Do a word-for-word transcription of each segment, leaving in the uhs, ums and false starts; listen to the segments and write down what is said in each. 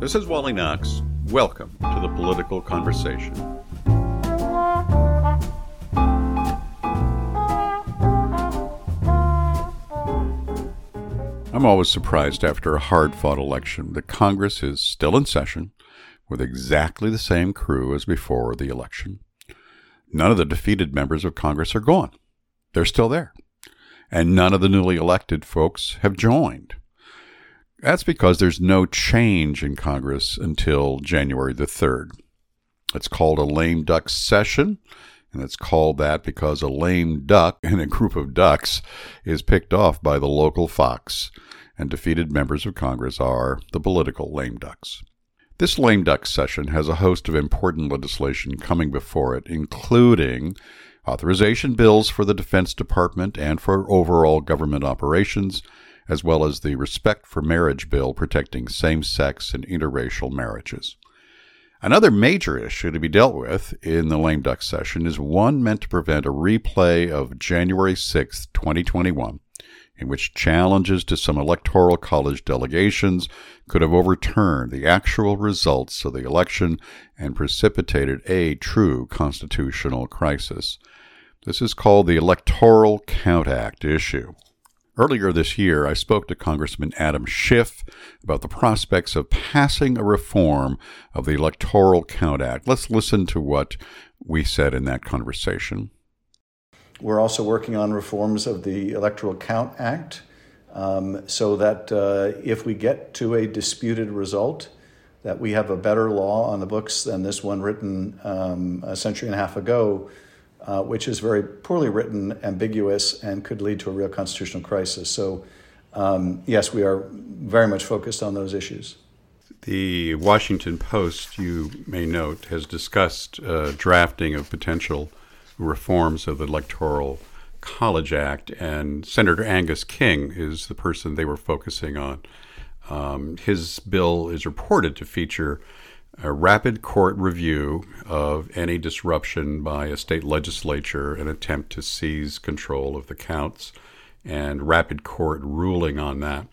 This is Wally Knox. Welcome to the Political Conversation. I'm always surprised after a hard-fought election that Congress is still in session with exactly the same crew as before the election. None of the defeated members of Congress are gone. They're still there. And none of the newly elected folks have joined. That's because there's no change in Congress until January the third. It's called a lame duck session, and it's called that because a lame duck in a group of ducks is picked off by the local fox, and defeated members of Congress are the political lame ducks. This lame duck session has a host of important legislation coming before it, including authorization bills for the Defense Department and for overall government operations, as well as the Respect for Marriage bill protecting same-sex and interracial marriages. Another major issue to be dealt with in the lame duck session is one meant to prevent a replay of January sixth, twenty twenty-one, in which challenges to some electoral college delegations could have overturned the actual results of the election and precipitated a true constitutional crisis. This is called the Electoral Count Act issue. Earlier this year, I spoke to Congressman Adam Schiff about the prospects of passing a reform of the Electoral Count Act. Let's listen to what we said in that conversation. We're also working on reforms of the Electoral Count Act um, so that uh, if we get to a disputed result, that we have a better law on the books than this one written um, a century and a half ago, Uh, which is very poorly written, ambiguous, and could lead to a real constitutional crisis. So, um, yes, we are very much focused on those issues. The Washington Post, you may note, has discussed uh, drafting of potential reforms of the Electoral College Act, and Senator Angus King is the person they were focusing on. Um, his bill is reported to feature a rapid court review of any disruption by a state legislature, an attempt to seize control of the counts, and rapid court ruling on that,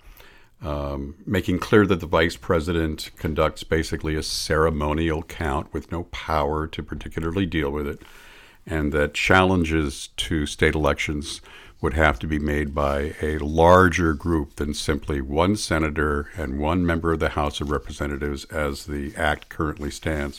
um, making clear that the vice president conducts basically a ceremonial count with no power to particularly deal with it, and that challenges to state elections would have to be made by a larger group than simply one senator and one member of the House of Representatives as the act currently stands.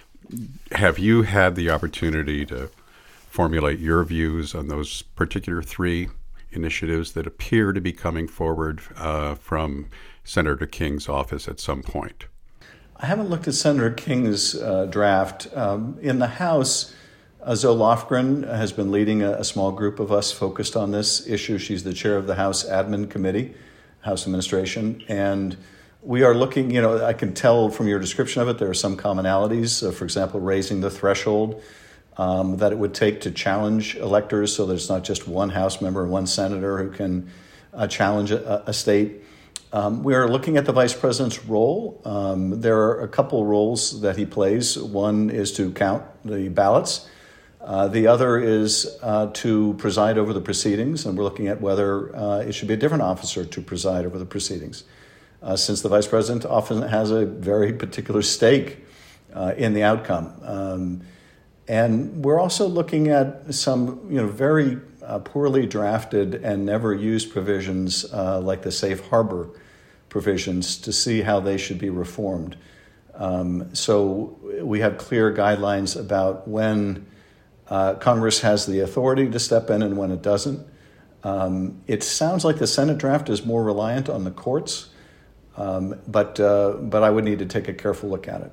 Have you had the opportunity to formulate your views on those particular three initiatives that appear to be coming forward uh, from Senator King's office at some point? I haven't looked at Senator King's uh, draft. Um, in the House, Uh, Zoe Lofgren has been leading a, a small group of us focused on this issue. She's the chair of the House Admin Committee, House Administration, and we are looking, you know, I can tell from your description of it, there are some commonalities. Uh, for example, raising the threshold um, that it would take to challenge electors so that it's not just one House member and one senator who can uh, challenge a, a state. Um, we are looking at the vice president's role. Um, there are a couple roles that he plays. One is to count the ballots. Uh, the other is uh, to preside over the proceedings, and we're looking at whether uh, it should be a different officer to preside over the proceedings, uh, since the vice president often has a very particular stake uh, in the outcome. Um, and we're also looking at some, you know, very uh, poorly drafted and never used provisions uh, like the safe harbor provisions to see how they should be reformed. Um, so we have clear guidelines about when Uh, Congress has the authority to step in and when it doesn't. Um, it sounds like the Senate draft is more reliant on the courts, um, but uh, but I would need to take a careful look at it.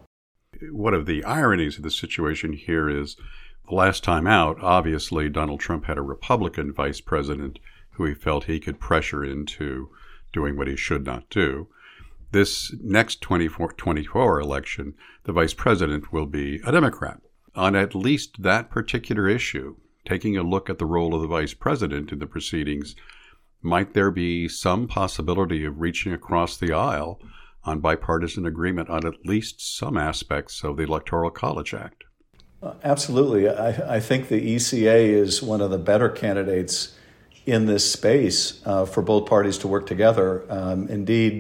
One of the ironies of the situation here is the last time out, obviously, Donald Trump had a Republican vice president who he felt he could pressure into doing what he should not do. This next twenty twenty-four election, the vice president will be a Democrat. On at least that particular issue, taking a look at the role of the vice president in the proceedings, might there be some possibility of reaching across the aisle on bipartisan agreement on at least some aspects of the Electoral College Act? Uh, absolutely. I, I think the E C A is one of the better candidates in this space uh, for both parties to work together. Um, indeed,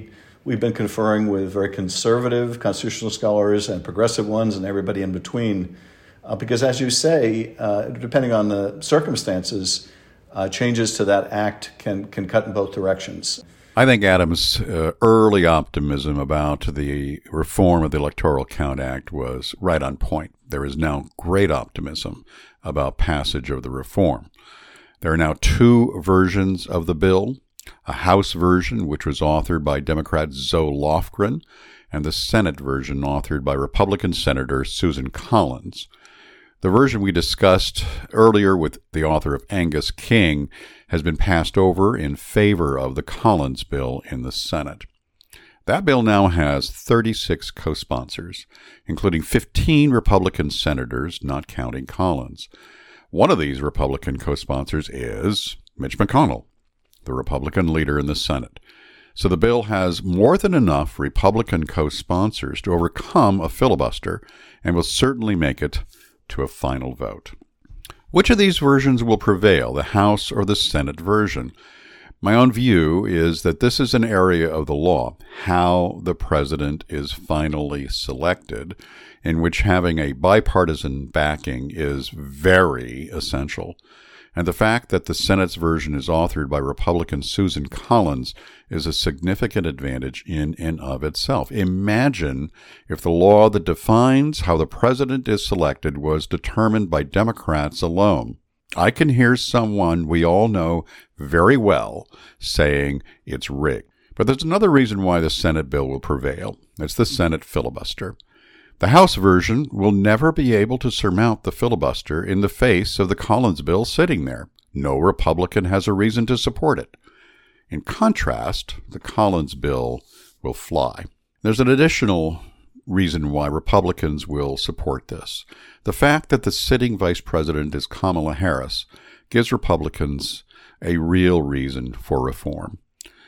we've been conferring with very conservative constitutional scholars and progressive ones and everybody in between. Uh, because as you say, uh, depending on the circumstances, uh, changes to that act can, can cut in both directions. I think Adams' uh, early optimism about the reform of the Electoral Count Act was right on point. There is now great optimism about passage of the reform. There are now two versions of the bill, a House version, which was authored by Democrat Zoe Lofgren, and the Senate version authored by Republican Senator Susan Collins. The version we discussed earlier with the author of Angus King has been passed over in favor of the Collins bill in the Senate. That bill now has thirty-six co-sponsors, including fifteen Republican senators, not counting Collins. One of these Republican co-sponsors is Mitch McConnell, the Republican leader in the Senate. So the bill has more than enough Republican co-sponsors to overcome a filibuster and will certainly make it to a final vote. Which of these versions will prevail, the House or the Senate version? My own view is that this is an area of the law, how the president is finally selected, in which having a bipartisan backing is very essential. And the fact that the Senate's version is authored by Republican Susan Collins is a significant advantage in and of itself. Imagine if the law that defines how the president is selected was determined by Democrats alone. I can hear someone we all know very well saying it's rigged. But there's another reason why the Senate bill will prevail. It's the Senate filibuster. The House version will never be able to surmount the filibuster in the face of the Collins bill sitting there. No Republican has a reason to support it. In contrast, the Collins bill will fly. There's an additional reason why Republicans will support this. The fact that the sitting vice president is Kamala Harris gives Republicans a real reason for reform.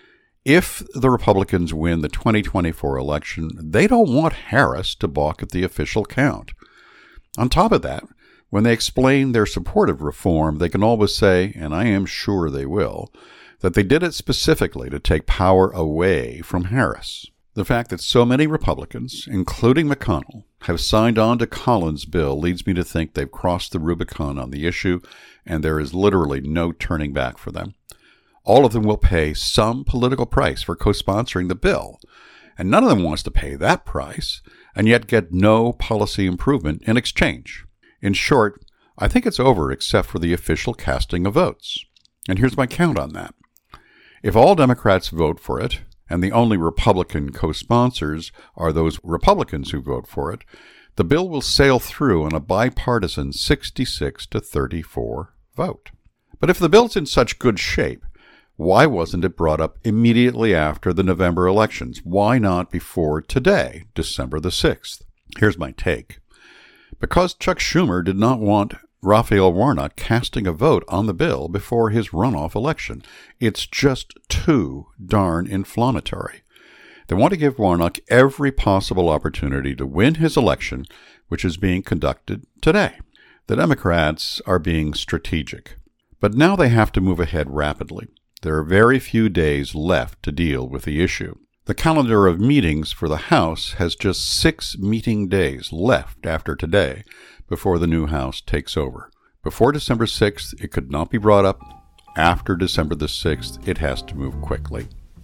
If the Republicans win the twenty twenty-four election, they don't want Harris to balk at the official count. On top of that, when they explain their support of reform, they can always say, and I am sure they will, that they did it specifically to take power away from Harris. The fact that so many Republicans, including McConnell, have signed on to Collins' bill leads me to think they've crossed the Rubicon on the issue, and there is literally no turning back for them. All of them will pay some political price for co-sponsoring the bill, and none of them wants to pay that price and yet get no policy improvement in exchange. In short, I think it's over except for the official casting of votes. And here's my count on that. If all Democrats vote for it, and the only Republican co-sponsors are those Republicans who vote for it, the bill will sail through on a bipartisan sixty-six to thirty-four vote. But if the bill's in such good shape, why wasn't it brought up immediately after the November elections? Why not before today, December the sixth? Here's my take. Because Chuck Schumer did not want Raphael Warnock casting a vote on the bill before his runoff election. It's just too darn inflammatory. They want to give Warnock every possible opportunity to win his election, which is being conducted today. The Democrats are being strategic. But now they have to move ahead rapidly. There are very few days left to deal with the issue. The calendar of meetings for the House has just six meeting days left after today before the new House takes over. Before December sixth, it could not be brought up. After December the sixth, it has to move quickly.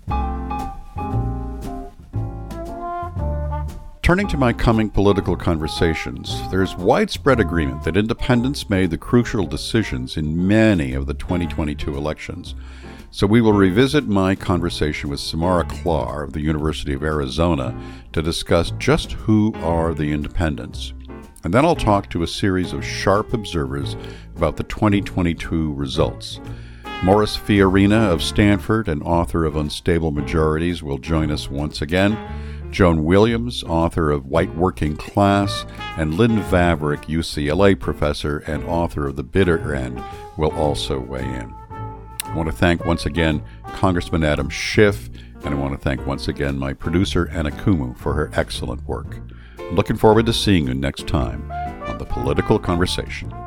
Turning to my coming political conversations, there's widespread agreement that independents made the crucial decisions in many of the twenty twenty-two elections. So we will revisit my conversation with Samara Klar of the University of Arizona to discuss just who are the independents. And then I'll talk to a series of sharp observers about the twenty twenty-two results. Morris Fiorina of Stanford and author of Unstable Majorities will join us once again. Joan Williams, author of White Working Class, and Lynn Vavreck, U C L A professor and author of The Bitter End, will also weigh in. I want to thank once again Congressman Adam Schiff, and I want to thank once again my producer Anna Kumu for her excellent work. I'm looking forward to seeing you next time on The Political Conversation.